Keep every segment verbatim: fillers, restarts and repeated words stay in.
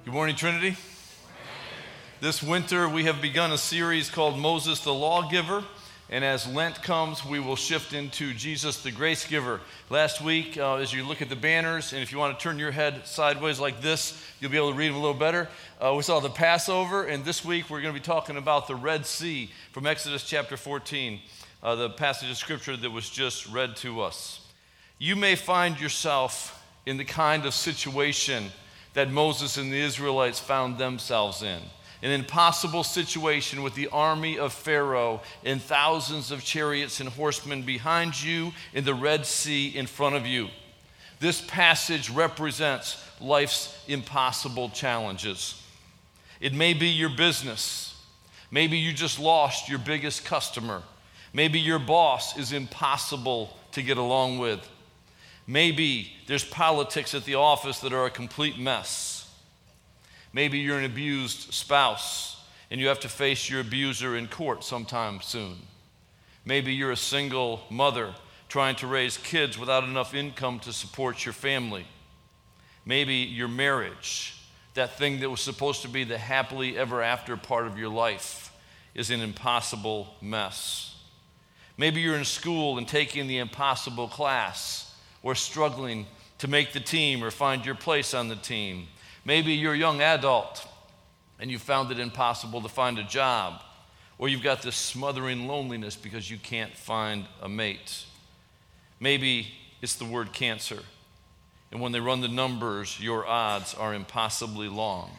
Good morning, Trinity. This winter, we have begun a series called Moses the Lawgiver, and as Lent comes, we will shift into Jesus the Grace Giver. Last week, uh, as you look at the banners, and if you want to turn your head sideways like this, you'll be able to read them a little better. Uh, we saw the Passover, and this week we're going to be talking about the Red Sea from Exodus chapter fourteen, uh, the passage of Scripture that was just read to us. You may find yourself in the kind of situation that Moses and the Israelites found themselves in. An impossible situation with the army of Pharaoh and thousands of chariots and horsemen behind you in the Red Sea in front of you. This passage represents life's impossible challenges. It may be your business. Maybe you just lost your biggest customer. Maybe your boss is impossible to get along with. Maybe there's politics at the office that are a complete mess. Maybe you're an abused spouse and you have to face your abuser in court sometime soon. Maybe you're a single mother trying to raise kids without enough income to support your family. Maybe your marriage, that thing that was supposed to be the happily ever after part of your life, is an impossible mess. Maybe you're in school and taking the impossible class, or struggling to make the team or find your place on the team. Maybe you're a young adult and you found it impossible to find a job, or you've got this smothering loneliness because you can't find a mate. Maybe it's the word cancer, and when they run the numbers, your odds are impossibly long.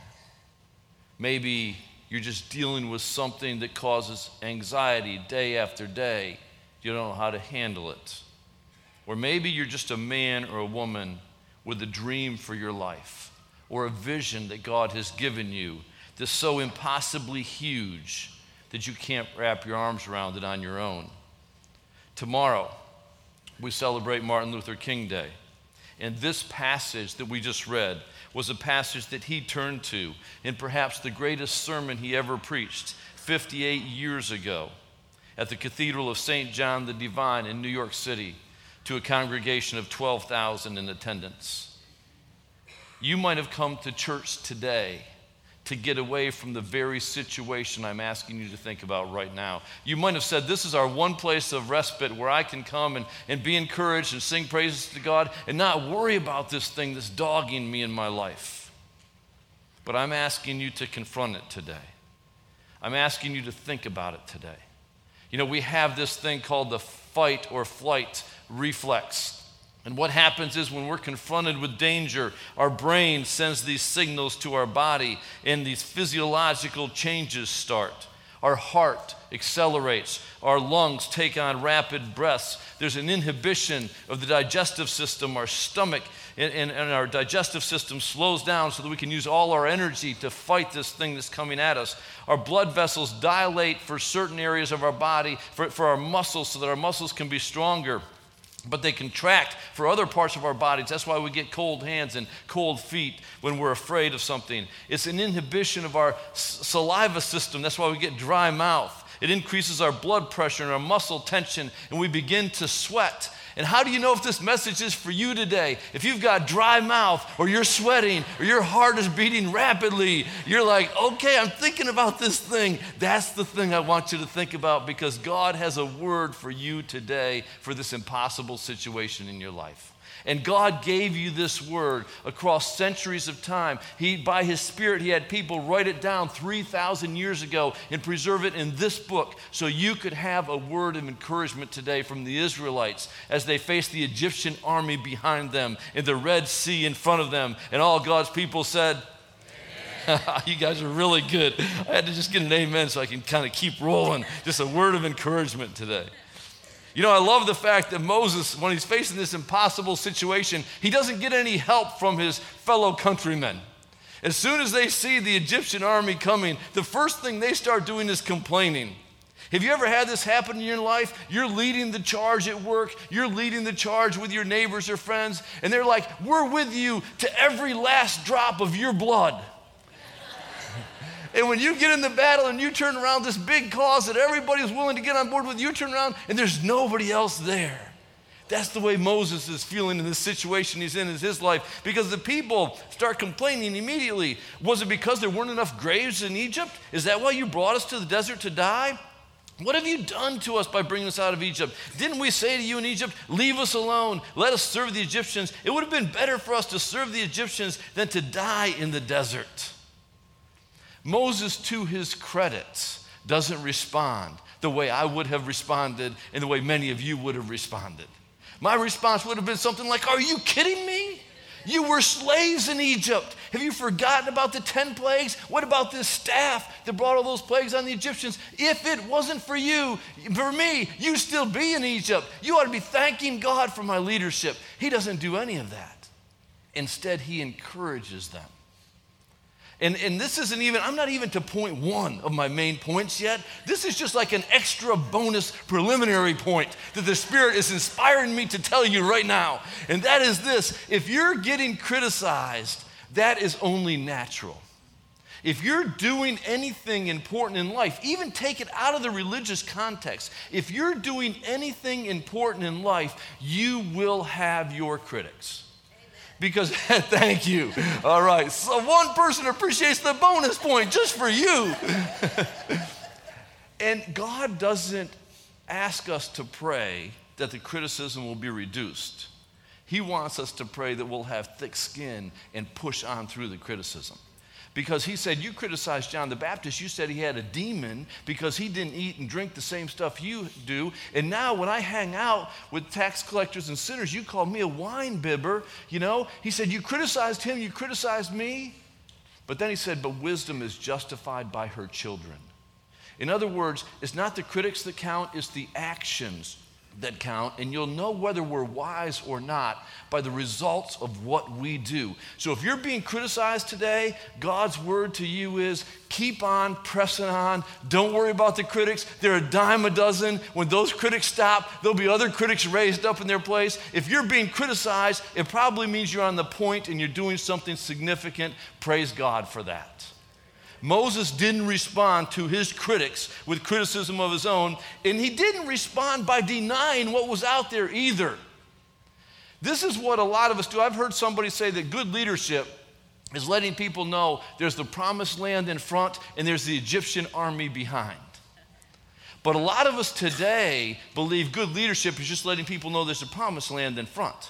Maybe you're just dealing with something that causes anxiety day after day. You don't know how to handle it. Or maybe you're just a man or a woman with a dream for your life, or a vision that God has given you that's so impossibly huge that you can't wrap your arms around it on your own. Tomorrow, we celebrate Martin Luther King Day. And this passage that we just read was a passage that he turned to in perhaps the greatest sermon he ever preached fifty-eight years ago at the Cathedral of Saint John the Divine in New York City, to a congregation of twelve thousand in attendance. You might have come to church today to get away from the very situation I'm asking you to think about right now. You might have said, this is our one place of respite where I can come and, and be encouraged and sing praises to God and not worry about this thing that's dogging me in my life. But I'm asking you to confront it today. I'm asking you to think about it today. You know, we have this thing called the fight or flight reflex. And what happens is when we're confronted with danger, our brain sends these signals to our body and these physiological changes start. Our heart accelerates. Our lungs take on rapid breaths. There's an inhibition of the digestive system. Our stomach and, and, and our digestive system slows down so that we can use all our energy to fight this thing that's coming at us. Our blood vessels dilate for certain areas of our body, for, for our muscles, so that our muscles can be stronger. But they contract for other parts of our bodies. That's why we get cold hands and cold feet when we're afraid of something. It's an inhibition of our saliva system. That's why we get dry mouth. It increases our blood pressure and our muscle tension, and we begin to sweat. And how do you know if this message is for you today? If you've got dry mouth, or you're sweating, or your heart is beating rapidly, you're like, okay, I'm thinking about this thing. That's the thing I want you to think about, because God has a word for you today for this impossible situation in your life. And God gave you this word across centuries of time. He, by His Spirit, He had people write it down three thousand years ago and preserve it in this book so you could have a word of encouragement today from the Israelites as they faced the Egyptian army behind them and the Red Sea in front of them. And all God's people said, you guys are really good. I had to just get an amen so I can kind of keep rolling. Just a word of encouragement today. You know, I love the fact that Moses, when he's facing this impossible situation, he doesn't get any help from his fellow countrymen. As soon as they see the Egyptian army coming, the first thing they start doing is complaining. Have you ever had this happen in your life? You're leading the charge at work, you're leading the charge with your neighbors or friends, and they're like, we're with you to every last drop of your blood. And when you get in the battle and you turn around, this big cause that everybody's willing to get on board with, you turn around and there's nobody else there. That's the way Moses is feeling in this situation he's in in his life, because the people start complaining immediately. Was it because there weren't enough graves in Egypt? Is that why you brought us to the desert to die? What have you done to us by bringing us out of Egypt? Didn't we say to you in Egypt, leave us alone, let us serve the Egyptians? It would have been better for us to serve the Egyptians than to die in the desert. Moses, to his credit, doesn't respond the way I would have responded and the way many of you would have responded. My response would have been something like, are you kidding me? You were slaves in Egypt. Have you forgotten about the ten plagues? What about this staff that brought all those plagues on the Egyptians? If it wasn't for you, for me, you'd still be in Egypt. You ought to be thanking God for my leadership. He doesn't do any of that. Instead, he encourages them. And, and this isn't even, I'm not even to point one of my main points yet. This is just like an extra bonus preliminary point that the Spirit is inspiring me to tell you right now. And that is this: if you're getting criticized, that is only natural. If you're doing anything important in life, even take it out of the religious context, if you're doing anything important in life, you will have your critics. Because, thank you. All right, so one person appreciates the bonus point just for you. And God doesn't ask us to pray that the criticism will be reduced. He wants us to pray that we'll have thick skin and push on through the criticism. Because he said, you criticized John the Baptist. You said he had a demon because he didn't eat and drink the same stuff you do. And now when I hang out with tax collectors and sinners, you call me a wine bibber. You know, he said, you criticized him, you criticized me. But then he said, but wisdom is justified by her children. In other words, it's not the critics that count, it's the actions that count, and you'll know whether we're wise or not by the results of what we do. So if you're being criticized today, God's word to you is keep on pressing on. Don't worry about the critics. They're a dime a dozen. When those critics stop, there'll be other critics raised up in their place. If you're being criticized, it probably means you're on the point and you're doing something significant. Praise God for that. Moses didn't respond to his critics with criticism of his own, and he didn't respond by denying what was out there either. This is what a lot of us do. I've heard somebody say that good leadership is letting people know there's the promised land in front and there's the Egyptian army behind. But a lot of us today believe good leadership is just letting people know there's a promised land in front.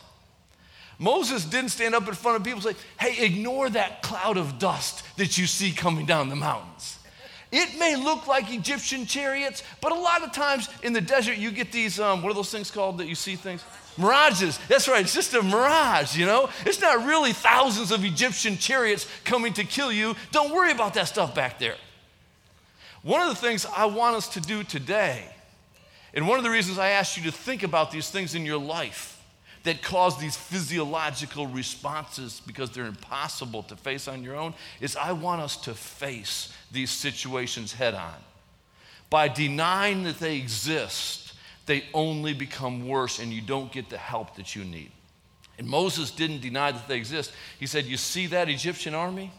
Moses didn't stand up in front of people and say, hey, ignore that cloud of dust that you see coming down the mountains. It may look like Egyptian chariots, but a lot of times in the desert you get these, um, what are those things called that you see things? Mirages. That's right, it's just a mirage, you know? It's not really thousands of Egyptian chariots coming to kill you. Don't worry about that stuff back there. One of the things I want us to do today, and one of the reasons I asked you to think about these things in your life that cause these physiological responses because they're impossible to face on your own, is I want us to face these situations head on. By denying that they exist, they only become worse and you don't get the help that you need. And Moses didn't deny that they exist. He said, you see that Egyptian army?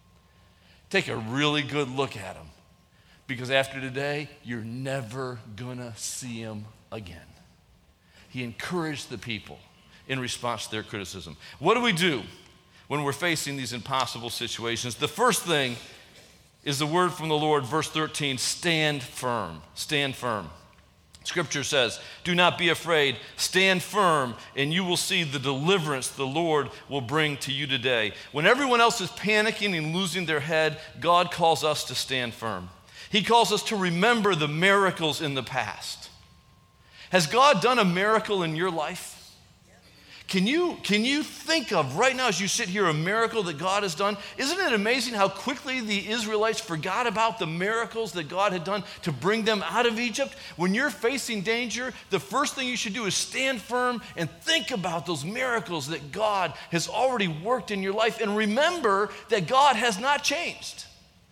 Take a really good look at them, because after today, you're never gonna see them again. He encouraged the people in response to their criticism. What do we do when we're facing these impossible situations? The first thing is the word from the Lord, verse thirteen, stand firm. Stand firm. Scripture says, do not be afraid, stand firm, and you will see the deliverance the Lord will bring to you today. When everyone else is panicking and losing their head, God calls us to stand firm. He calls us to remember the miracles in the past. Has God done a miracle in your life? Can you, can you think of right now as you sit here a miracle that God has done? Isn't it amazing how quickly the Israelites forgot about the miracles that God had done to bring them out of Egypt? When you're facing danger, the first thing you should do is stand firm and think about those miracles that God has already worked in your life, and remember that God has not changed.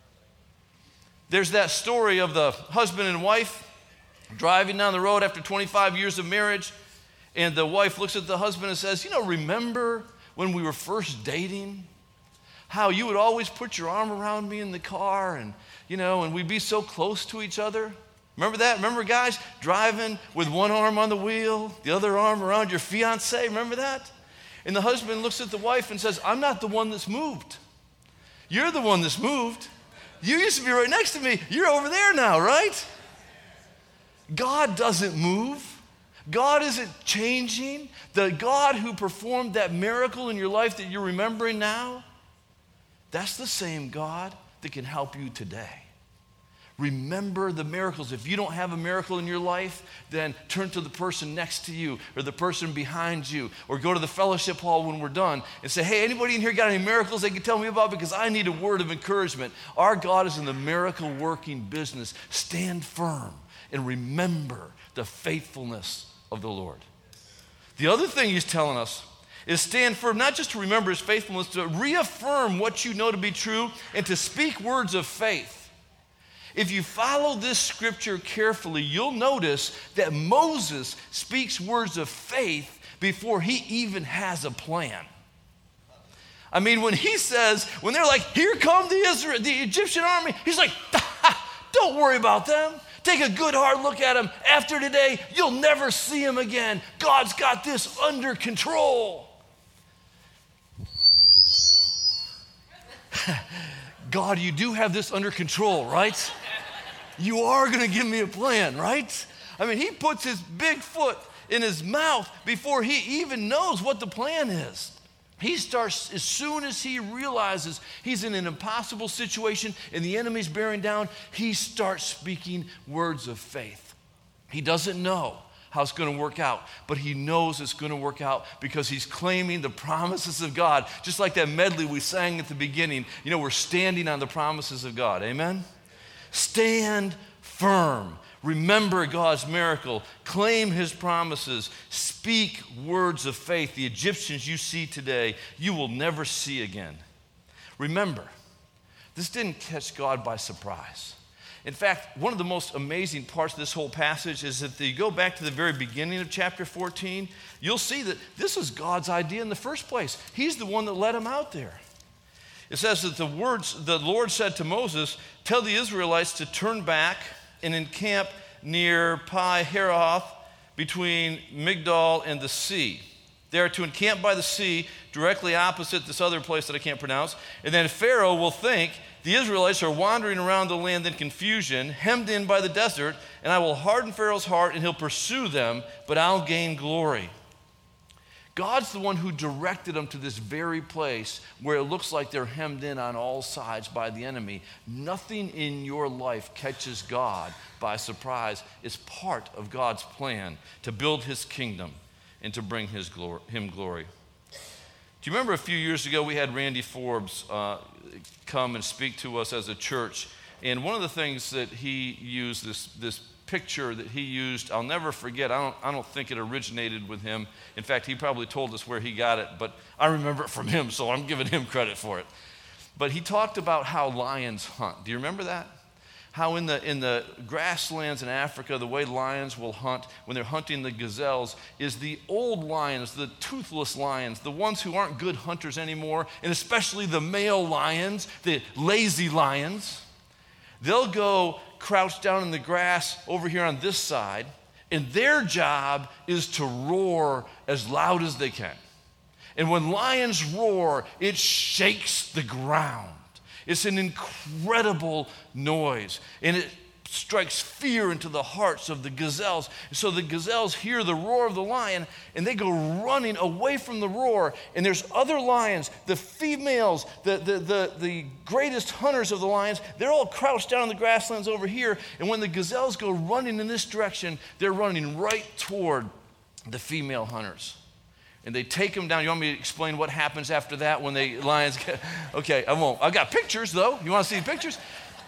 There's that story of the husband and wife driving down the road after twenty-five years of marriage. And the wife looks at the husband and says, you know, remember when we were first dating? How you would always put your arm around me in the car and, you know, and we'd be so close to each other. Remember that? Remember guys driving with one arm on the wheel, the other arm around your fiancé? Remember that? And the husband looks at the wife and says, I'm not the one that's moved. You're the one that's moved. You used to be right next to me. You're over there now, right? God doesn't move. God isn't changing. The God who performed that miracle in your life that you're remembering now, that's the same God that can help you today. Remember the miracles. If you don't have a miracle in your life, then turn to the person next to you or the person behind you, or go to the fellowship hall when we're done and say, hey, anybody in here got any miracles they can tell me about, because I need a word of encouragement. Our God is in the miracle working business. Stand firm and remember the faithfulness of the Lord. The other thing he's telling us is stand firm, not just to remember his faithfulness, to reaffirm what you know to be true and to speak words of faith. If you follow this scripture carefully, you'll notice that Moses speaks words of faith before he even has a plan. I mean, when he says, when they're like, here come the Israel, the Egyptian army, he's like, don't worry about them. Take a good hard look at them. After today, you'll never see them again. God's got this under control. God, you do have this under control, right? You are going to give me a plan, right? I mean, he puts his big foot in his mouth before he even knows what the plan is. He starts, as soon as he realizes he's in an impossible situation and the enemy's bearing down, he starts speaking words of faith. He doesn't know how it's going to work out, but he knows it's going to work out because he's claiming the promises of God. Just like that medley we sang at the beginning, you know, we're standing on the promises of God. Amen? Stand firm. Remember God's miracle. Claim his promises. Speak words of faith. The Egyptians you see today, you will never see again. Remember, this didn't catch God by surprise. In fact, one of the most amazing parts of this whole passage is that if you go back to the very beginning of chapter fourteen, you'll see that this was God's idea in the first place. He's the one that led him out there. It says that the words, the Lord said to Moses, tell the Israelites to turn back and encamp near Pi-Hahiroth between Migdol and the sea. They are to encamp by the sea directly opposite this other place that I can't pronounce. And then Pharaoh will think the Israelites are wandering around the land in confusion, hemmed in by the desert, and I will harden Pharaoh's heart and he'll pursue them, but I'll gain glory. God's the one who directed them to this very place where it looks like they're hemmed in on all sides by the enemy. Nothing in your life catches God by surprise. It's part of God's plan to build his kingdom and to bring his glory, him glory. Do you remember a few years ago we had Randy Forbes uh, come and speak to us as a church? And one of the things that he used, this, this picture that he used, I'll never forget. I don't, I don't think it originated with him. In fact, he probably told us where he got it, but I remember it from him, so I'm giving him credit for it. But he talked about how lions hunt. Do you remember that? How in the, in the grasslands in Africa, the way lions will hunt when they're hunting the gazelles is the old lions, the toothless lions, the ones who aren't good hunters anymore, and especially the male lions, the lazy lions. They'll go crouch down in the grass over here on this side, and their job is to roar as loud as they can. And when lions roar, it shakes the ground. It's an incredible noise, and it strikes fear into the hearts of the gazelles. So the gazelles hear the roar of the lion, and they go running away from the roar. And there's other lions, the females, the, the, the, the greatest hunters of the lions, they're all crouched down in the grasslands over here. And when the gazelles go running in this direction, they're running right toward the female hunters. And they take them down. You want me to explain what happens after that when the lions get... Okay, I won't. I've got pictures, though. You want to see the pictures?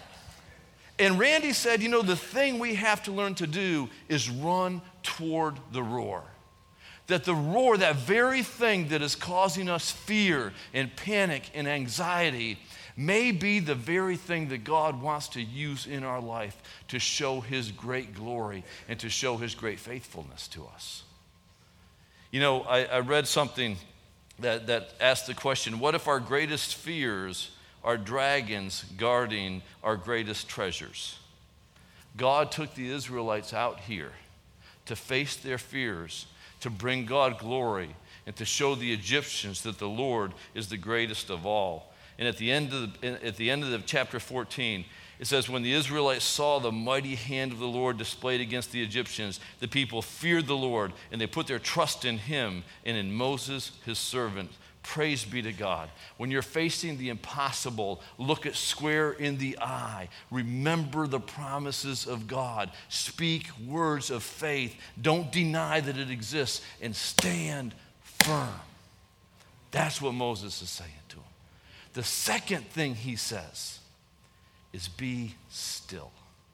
And Randy said, you know, the thing we have to learn to do is run toward the roar. That the roar, that very thing that is causing us fear and panic and anxiety, may be the very thing that God wants to use in our life to show his great glory and to show his great faithfulness to us. You know, I, I read something that, that asked the question, what if our greatest fears are dragons guarding our greatest treasures? God took the Israelites out here to face their fears, to bring God glory, and to show the Egyptians that the Lord is the greatest of all. And at the end of the, at the end of the chapter fourteen, it says, when the Israelites saw the mighty hand of the Lord displayed against the Egyptians, the people feared the Lord, and they put their trust in him and in Moses, his servant. Praise be to God. When you're facing the impossible, look it square in the eye. Remember the promises of God. Speak words of faith. Don't deny that it exists, and stand firm. That's what Moses is saying to him. The second thing he says is be still.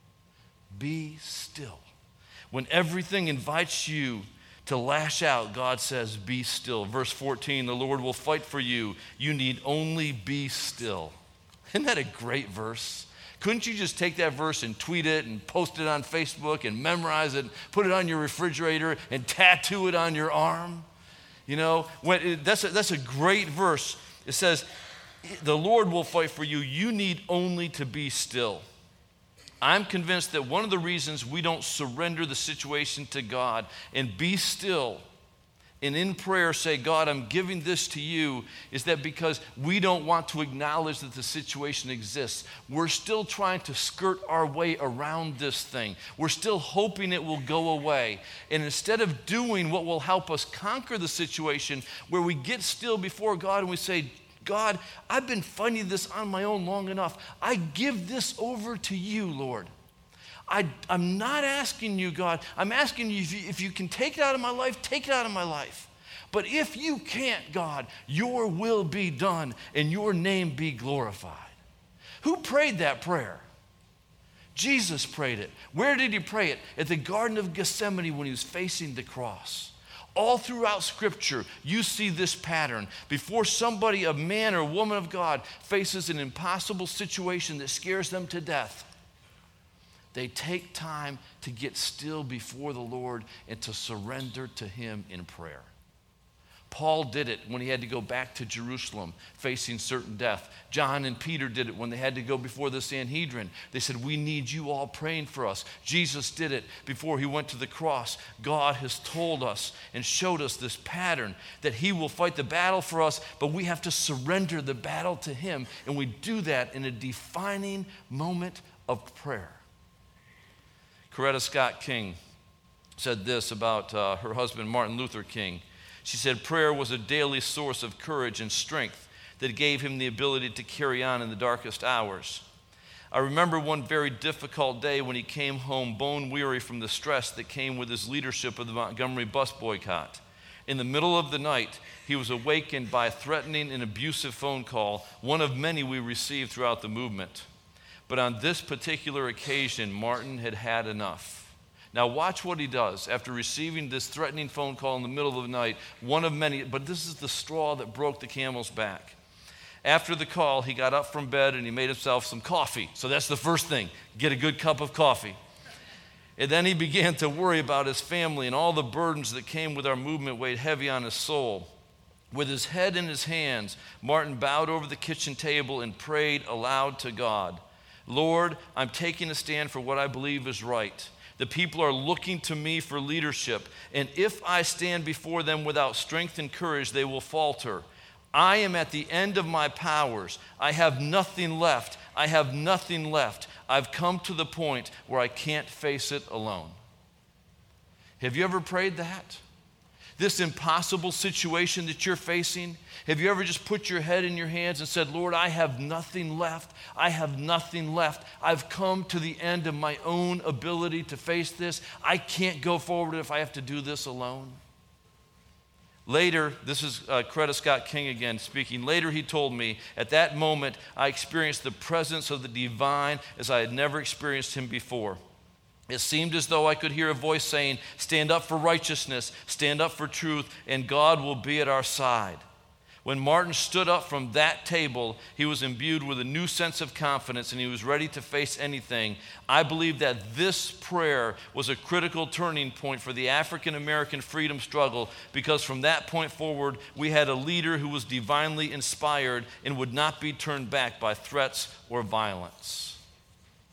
Be still. When everything invites you to lash out, God says, be still. Verse fourteen, the Lord will fight for you. You need only be still. Isn't that a great verse? Couldn't you just take that verse and tweet it and post it on Facebook and memorize it, put it on your refrigerator and tattoo it on your arm? You know, when it, that's, a, that's a great verse. It says, the Lord will fight for you. You need only to be still. I'm convinced that one of the reasons we don't surrender the situation to God and be still and in prayer say, God, I'm giving this to you, is that because we don't want to acknowledge that the situation exists. We're still trying to skirt our way around this thing. We're still hoping it will go away. And instead of doing what will help us conquer the situation, where we get still before God and we say, God, I've been fighting this on my own long enough. I give this over to you, Lord. I, I'm not asking you, God. I'm asking you if, you if you can take it out of my life, take it out of my life. But if you can't, God, your will be done and your name be glorified. Who prayed that prayer? Jesus prayed it. Where did he pray it? At the Garden of Gethsemane when he was facing the cross. All throughout Scripture, you see this pattern. Before somebody, a man or woman of God, faces an impossible situation that scares them to death, they take time to get still before the Lord and to surrender to him in prayer. Paul did it when he had to go back to Jerusalem facing certain death. John and Peter did it when they had to go before the Sanhedrin. They said, we need you all praying for us. Jesus did it before he went to the cross. God has told us and showed us this pattern that he will fight the battle for us, but we have to surrender the battle to him. And we do that in a defining moment of prayer. Coretta Scott King said this about uh, her husband, Martin Luther King. She said, prayer was a daily source of courage and strength that gave him the ability to carry on in the darkest hours. I remember one very difficult day when he came home bone weary from the stress that came with his leadership of the Montgomery bus boycott. In the middle of the night, he was awakened by a threatening and abusive phone call, one of many we received throughout the movement. But on this particular occasion, Martin had had enough. Now watch what he does after receiving this threatening phone call in the middle of the night, one of many, but this is the straw that broke the camel's back. After the call, he got up from bed and he made himself some coffee. So that's the first thing, get a good cup of coffee. And then he began to worry about his family, and all the burdens that came with our movement weighed heavy on his soul. With his head in his hands, Martin bowed over the kitchen table and prayed aloud to God. Lord, I'm taking a stand for what I believe is right. The people are looking to me for leadership, and if I stand before them without strength and courage, they will falter. I am at the end of my powers. I have nothing left. I have nothing left. I've come to the point where I can't face it alone. Have you ever prayed that? This impossible situation that you're facing, have you ever just put your head in your hands and said, Lord, I have nothing left. I have nothing left. I've come to the end of my own ability to face this. I can't go forward if I have to do this alone. Later, this is uh, Coretta Scott King again speaking. Later, he told me, at that moment, I experienced the presence of the divine as I had never experienced him before. It seemed as though I could hear a voice saying, stand up for righteousness, stand up for truth, and God will be at our side. When Martin stood up from that table, he was imbued with a new sense of confidence and he was ready to face anything. I believe that this prayer was a critical turning point for the African American freedom struggle, because from that point forward, we had a leader who was divinely inspired and would not be turned back by threats or violence.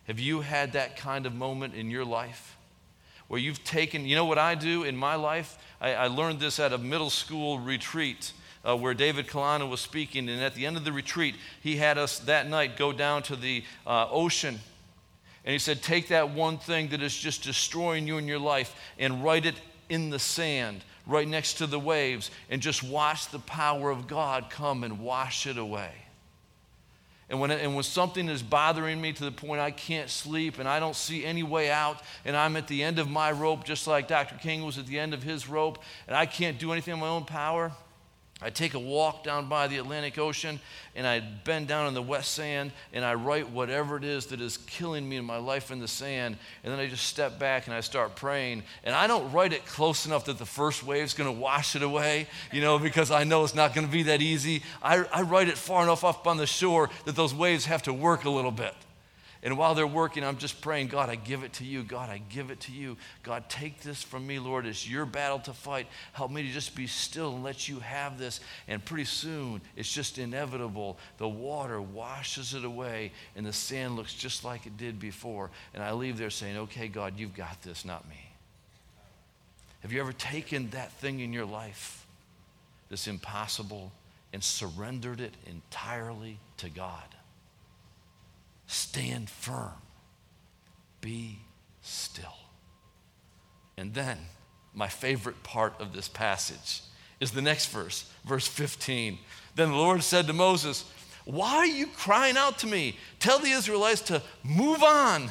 Have you had that kind of moment in your life where you've taken, you know what I do in my life? I, I learned this at a middle school retreat uh, where David Kalana was speaking, and at the end of the retreat, he had us that night go down to the uh, ocean, and he said, take that one thing that is just destroying you in your life and write it in the sand right next to the waves, and just watch the power of God come and wash it away. And when, and when something is bothering me to the point I can't sleep and I don't see any way out, and I'm at the end of my rope, just like Doctor King was at the end of his rope, and I can't do anything in my own power, I take a walk down by the Atlantic Ocean, and I bend down in the wet sand, and I write whatever it is that is killing me in my life in the sand, and then I just step back and I start praying. And I don't write it close enough that the first wave's going to wash it away, you know, because I know it's not going to be that easy. I, I write it far enough up on the shore that those waves have to work a little bit. And while they're working, I'm just praying, God, I give it to you. God, I give it to you. God, take this from me, Lord. It's your battle to fight. Help me to just be still and let you have this. And pretty soon, it's just inevitable. The water washes it away, and the sand looks just like it did before. And I leave there saying, okay, God, you've got this, not me. Have you ever taken that thing in your life that's impossible and surrendered it entirely to God? Stand firm. Be still. And then, my favorite part of this passage is the next verse, verse fifteen. Then the Lord said to Moses, why are you crying out to me? Tell the Israelites to move on.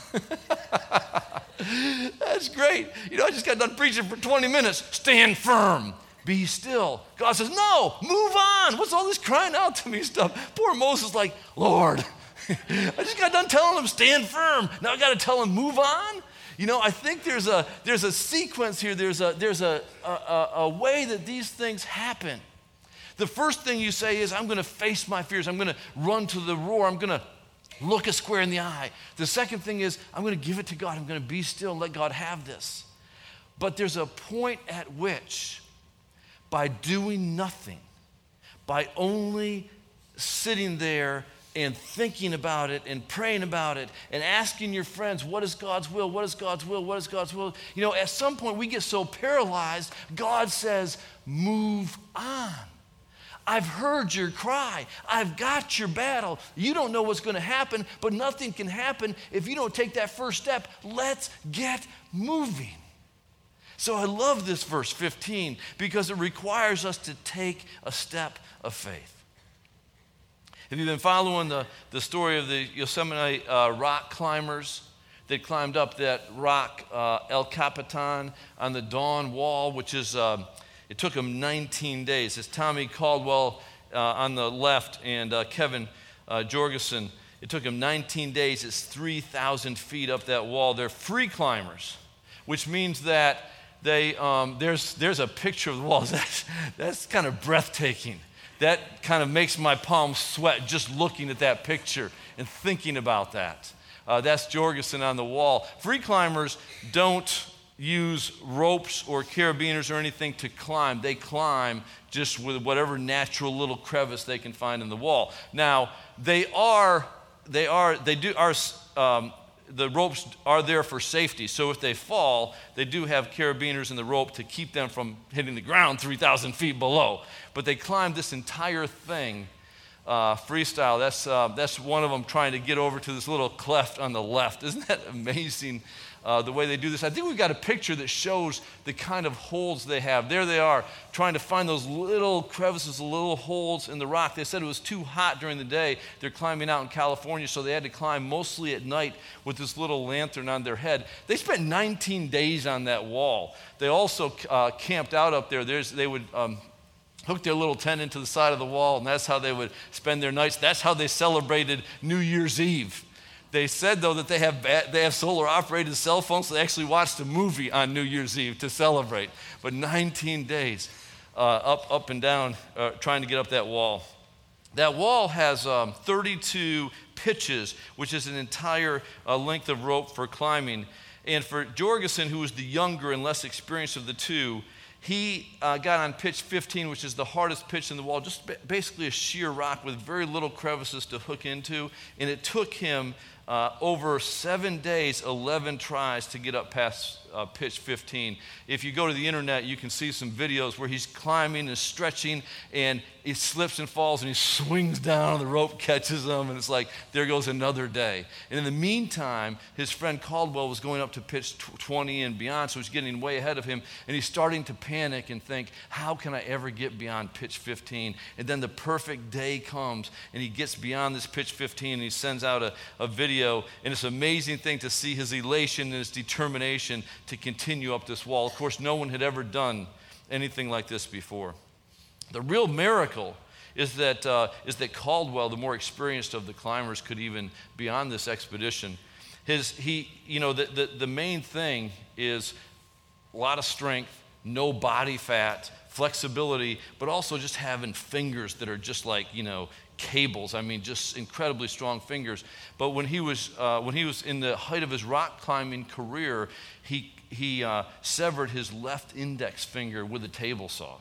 That's great. You know, I just got done preaching for twenty minutes. Stand firm. Be still. God says, no, move on. What's all this crying out to me stuff? Poor Moses is like, Lord, I just got done telling him, stand firm. Now I got to tell him, move on. You know, I think there's a there's a sequence here. There's a there's a, a, a way that these things happen. The first thing you say is, I'm going to face my fears. I'm going to run to the roar. I'm going to look a square in the eye. The second thing is, I'm going to give it to God. I'm going to be still and let God have this. But there's a point at which, by doing nothing, by only sitting there and thinking about it and praying about it and asking your friends, what is God's will? What is God's will? What is God's will? You know, at some point we get so paralyzed, God says, move on. I've heard your cry. I've got your battle. You don't know what's going to happen, but nothing can happen if you don't take that first step. Let's get moving. So I love this verse fifteen because it requires us to take a step of faith. Have you been following the, the story of the Yosemite uh, rock climbers that climbed up that rock, uh, El Capitan, on the Dawn Wall, which is, uh, it took them nineteen days. It's Tommy Caldwell uh, on the left and uh, Kevin uh, Jorgensen. It took them nineteen days. It's three thousand feet up that wall. They're free climbers, which means that they um, there's, there's a picture of the walls. That's, that's kind of breathtaking. That kind of makes my palms sweat just looking at that picture and thinking about that. Uh, that's Jorgensen on the wall. Free climbers don't use ropes or carabiners or anything to climb. They climb just with whatever natural little crevice they can find in the wall. Now, they are, they are, they do are. Um, the ropes are there for safety. So if they fall, they do have carabiners in the rope to keep them from hitting the ground three thousand feet below. But they climb this entire thing uh, freestyle. That's, uh, that's one of them trying to get over to this little cleft on the left. Isn't that amazing, uh, the way they do this? I think we've got a picture that shows the kind of holes they have. There they are, trying to find those little crevices, little holes in the rock. They said it was too hot during the day. They're climbing out in California, so they had to climb mostly at night with this little lantern on their head. They spent nineteen days on that wall. They also uh, camped out up there. There's, they would um, hook their little tent into the side of the wall, and that's how they would spend their nights. That's how they celebrated New Year's Eve. They said, though, that they have ba- they have solar-operated cell phones, so they actually watched a movie on New Year's Eve to celebrate. But nineteen days uh, up, up and down, uh, trying to get up that wall. That wall has um, thirty-two pitches, which is an entire uh, length of rope for climbing. And for Jorgensen, who was the younger and less experienced of the two, he uh, got on pitch fifteen, which is the hardest pitch in the wall, just ba- basically a sheer rock with very little crevices to hook into. And it took him Uh, over seven days, eleven tries to get up past uh, pitch fifteen. If you go to the internet, you can see some videos where he's climbing and stretching, and he slips and falls, and he swings down, and the rope catches him, and it's like, there goes another day. And in the meantime, his friend Caldwell was going up to pitch twenty and beyond, so he's getting way ahead of him, and he's starting to panic and think, how can I ever get beyond pitch fifteen? And then the perfect day comes, and he gets beyond this pitch fifteen, and he sends out a, a video. And it's an amazing thing to see his elation and his determination to continue up this wall. Of course, no one had ever done anything like this before. The real miracle is that, uh, is that Caldwell, the more experienced of the climbers, could even be on this expedition. His, he, you know, the, the, the main thing is a lot of strength, no body fat, flexibility, but also just having fingers that are just like, you know, cables. I mean, just incredibly strong fingers. But when he was uh, when he was in the height of his rock climbing career, he he uh, severed his left index finger with a table saw.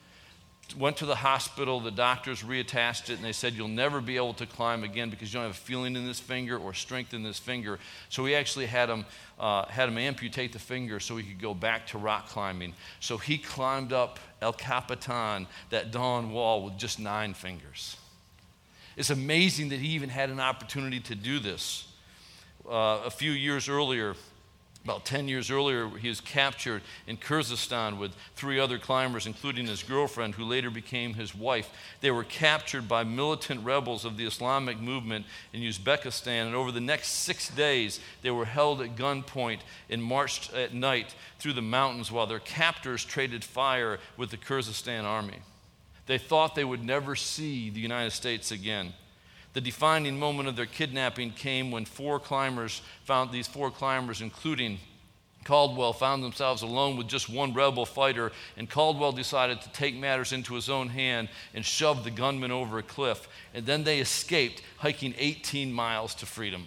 Went to the hospital. The doctors reattached it, and they said, you'll never be able to climb again because you don't have a feeling in this finger or strength in this finger. So we actually had him uh, had him amputate the finger so he could go back to rock climbing. So he climbed up El Capitan, that dawn wall, with just nine fingers. It's amazing that he even had an opportunity to do this. Uh, a few years earlier, about ten years earlier, he was captured in Kyrgyzstan with three other climbers, including his girlfriend, who later became his wife. They were captured by militant rebels of the Islamic movement in Uzbekistan, and over the next six days, they were held at gunpoint and marched at night through the mountains while their captors traded fire with the Kyrgyzstan army. They thought they would never see the United States again. The defining moment of their kidnapping came when four climbers found, these four climbers, including Caldwell, found themselves alone with just one rebel fighter, and Caldwell decided to take matters into his own hand and shove the gunman over a cliff. And then they escaped, hiking eighteen miles to freedom.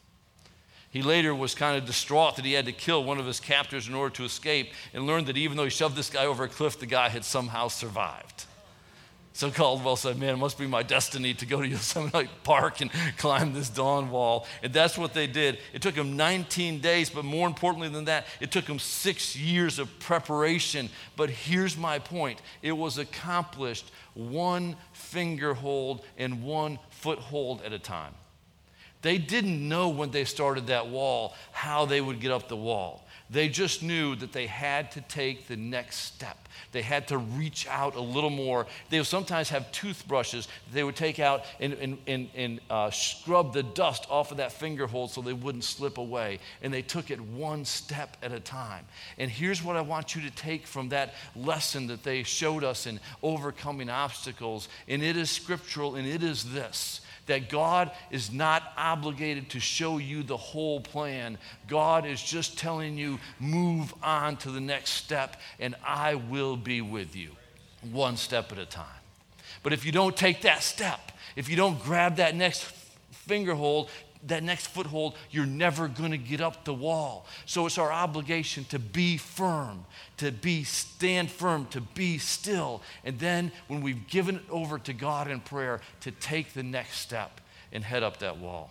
He later was kind of distraught that he had to kill one of his captors in order to escape, and learned that even though he shoved this guy over a cliff, the guy had somehow survived. So Caldwell said, man, it must be my destiny to go to Yosemite Park and climb this dawn wall. And that's what they did. It took them nineteen days, but more importantly than that, it took them six years of preparation. But here's my point. It was accomplished one finger hold and one foothold at a time. They didn't know when they started that wall how they would get up the wall. They just knew that they had to take the next step. They had to reach out a little more. They would sometimes have toothbrushes that they would take out and, and, and, and uh, scrub the dust off of that finger hold so they wouldn't slip away. And they took it one step at a time. And here's what I want you to take from that lesson that they showed us in overcoming obstacles. And it is scriptural, and it is this: that God is not obligated to show you the whole plan. God is just telling you, move on to the next step, and I will be with you, one step at a time. But if you don't take that step, if you don't grab that next finger hold, that next foothold, you're never going to get up the wall. So it's our obligation to be firm, to be stand firm, to be still. And then when we've given it over to God in prayer, to take the next step and head up that wall.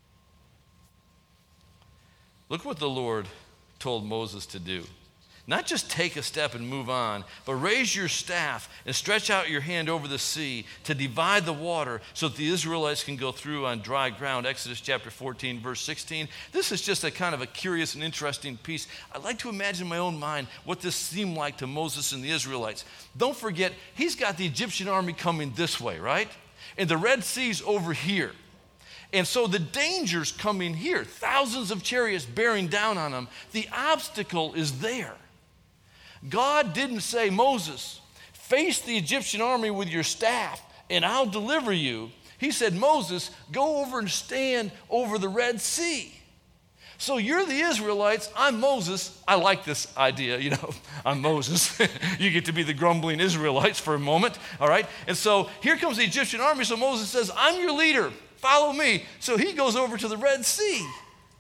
Look what the Lord told Moses to do. Not just take a step and move on, but raise your staff and stretch out your hand over the sea to divide the water so that the Israelites can go through on dry ground. Exodus chapter fourteen, verse sixteen. This is just a kind of a curious and interesting piece. I like to imagine in my own mind what this seemed like to Moses and the Israelites. Don't forget, he's got the Egyptian army coming this way, right? And the Red Sea's over here. And so the danger's coming here. Thousands of chariots bearing down on them. The obstacle is there. God didn't say, Moses, face the Egyptian army with your staff and I'll deliver you. He said, Moses, go over and stand over the Red Sea. So you're the Israelites, I'm Moses. I like this idea, you know, I'm Moses. You get to be the grumbling Israelites for a moment, all right? And so here comes the Egyptian army. So Moses says, I'm your leader, follow me. So he goes over to the Red Sea.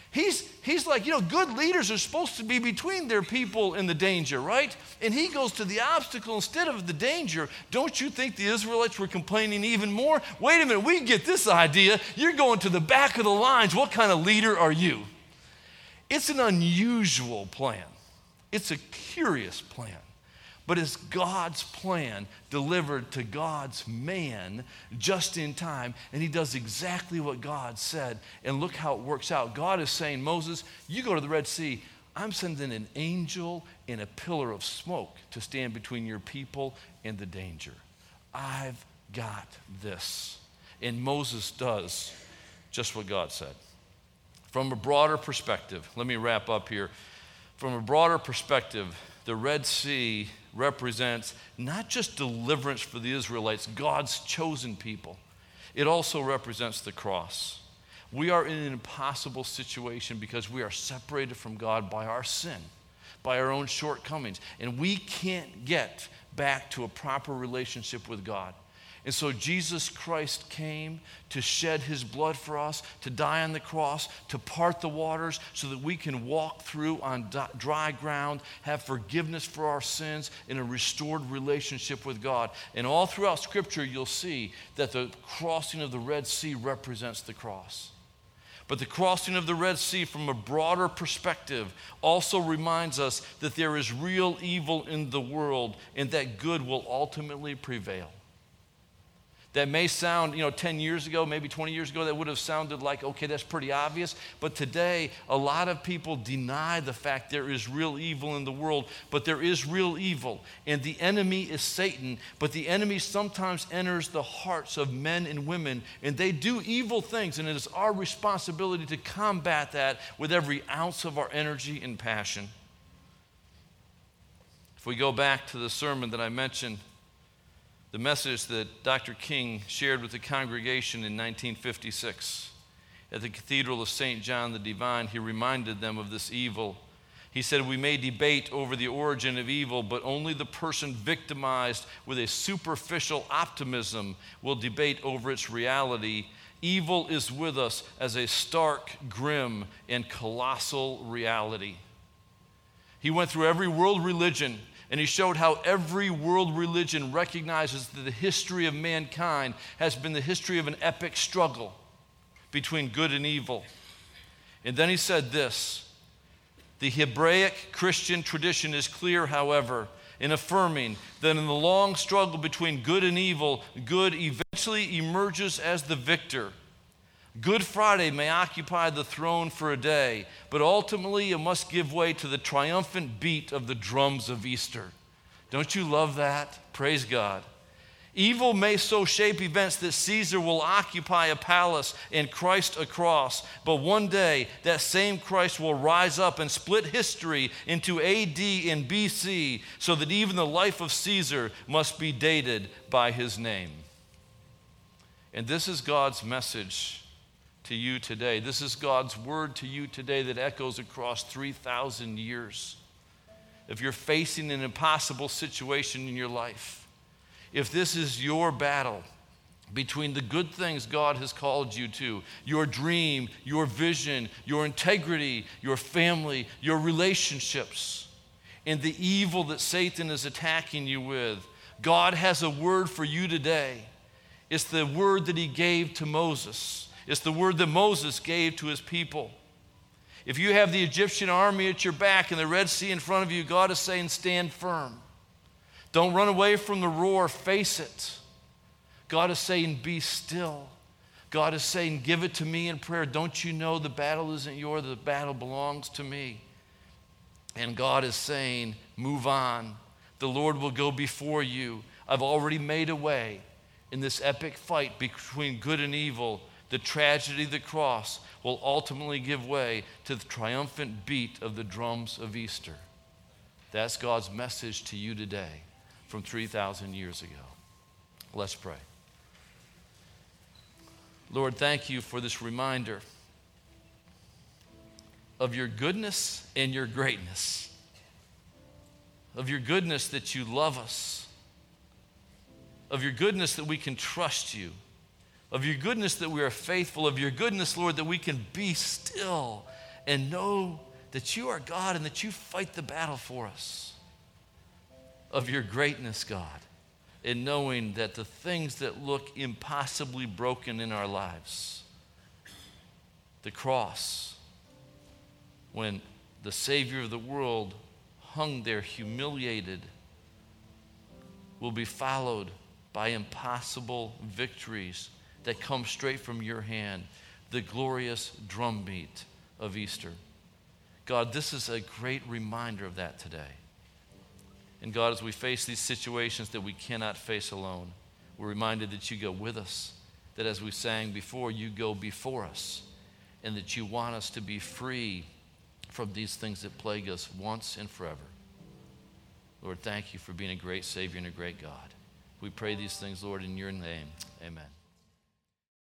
He's, he's like, you know, good leaders are supposed to be between their people and the danger, right? And he goes to the obstacle instead of the danger. Don't you think the Israelites were complaining even more? Wait a minute, we get this idea. You're going to the back of the lines. What kind of leader are you? It's an unusual plan. It's a curious plan. But it's God's plan delivered to God's man just in time. And he does exactly what God said. And look how it works out. God is saying, Moses, you go to the Red Sea. I'm sending an angel in a pillar of smoke to stand between your people and the danger. I've got this. And Moses does just what God said. From a broader perspective, let me wrap up here. From a broader perspective, the Red Sea represents not just deliverance for the Israelites, God's chosen people. It also represents the cross. We are in an impossible situation because we are separated from God by our sin, by our own shortcomings, and we can't get back to a proper relationship with God. And so Jesus Christ came to shed his blood for us, to die on the cross, to part the waters so that we can walk through on dry ground, have forgiveness for our sins, in a restored relationship with God. And all throughout Scripture, you'll see that the crossing of the Red Sea represents the cross. But the crossing of the Red Sea from a broader perspective also reminds us that there is real evil in the world and that good will ultimately prevail. That may sound, you know, ten years ago, maybe twenty years ago, that would have sounded like, okay, that's pretty obvious. But today, a lot of people deny the fact there is real evil in the world, but there is real evil. And the enemy is Satan, but the enemy sometimes enters the hearts of men and women, and they do evil things, and it is our responsibility to combat that with every ounce of our energy and passion. If we go back to the sermon that I mentioned, the message that Doctor King shared with the congregation in nineteen fifty-six. At the Cathedral of Saint John the Divine, he reminded them of this evil. He said, we may debate over the origin of evil, but only the person victimized with a superficial optimism will debate over its reality. Evil is with us as a stark, grim, and colossal reality. He went through every world religion, and he showed how every world religion recognizes that the history of mankind has been the history of an epic struggle between good and evil. And then he said this, the Hebraic Christian tradition is clear, however, in affirming that in the long struggle between good and evil, good eventually emerges as the victor. Good Friday may occupy the throne for a day, but ultimately it must give way to the triumphant beat of the drums of Easter. Don't you love that? Praise God. Evil may so shape events that Caesar will occupy a palace and Christ a cross, but one day that same Christ will rise up and split history into A D and B C so that even the life of Caesar must be dated by his name. And this is God's message to you today. This is God's word to you today that echoes across three thousand years. If you're facing an impossible situation in your life, if this is your battle between the good things God has called you to, your dream, your vision, your integrity, your family, your relationships, and the evil that Satan is attacking you with, God has a word for you today. It's the word that he gave to Moses. It's the word that Moses gave to his people. If you have the Egyptian army at your back and the Red Sea in front of you, God is saying, stand firm. Don't run away from the roar, face it. God is saying, be still. God is saying, give it to me in prayer. Don't you know the battle isn't yours, the battle belongs to me. And God is saying, move on. The Lord will go before you. I've already made a way in this epic fight between good and evil. The tragedy of the cross will ultimately give way to the triumphant beat of the drums of Easter. That's God's message to you today from three thousand years ago. Let's pray. Lord, thank you for this reminder of your goodness and your greatness, of your goodness that you love us, of your goodness that we can trust you, of your goodness that we are faithful, of your goodness, Lord, that we can be still and know that you are God and that you fight the battle for us. Of your greatness, God, in knowing that the things that look impossibly broken in our lives, the cross, when the Savior of the world hung there humiliated, will be followed by impossible victories that come straight from your hand, the glorious drumbeat of Easter. God, this is a great reminder of that today. And God, as we face these situations that we cannot face alone, we're reminded that you go with us, that as we sang before, you go before us, and that you want us to be free from these things that plague us once and forever. Lord, thank you for being a great Savior and a great God. We pray these things, Lord, in your name. Amen.